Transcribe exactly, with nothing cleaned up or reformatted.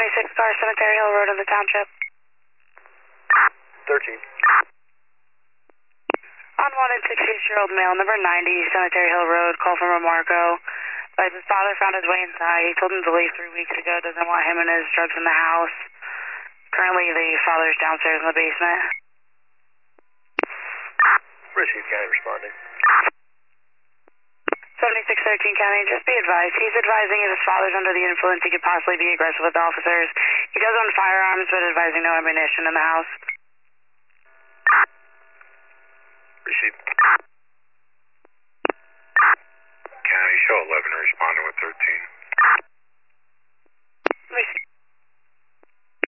seventy-six car, Cemetery Hill Road in the township. thirteen. Unwanted sixty-eight-year-old male, number ninety, Cemetery Hill Road, call from Remarco. But his father found his way inside. He told him to leave three weeks ago, doesn't want him and his drugs in the house. Currently, the father's downstairs in the basement. Richfield County responding. seventy-six thirteen County, just be advised. He's advising if his father's under the influence, he could possibly be aggressive with officers. He does own firearms, but advising no ammunition in the house.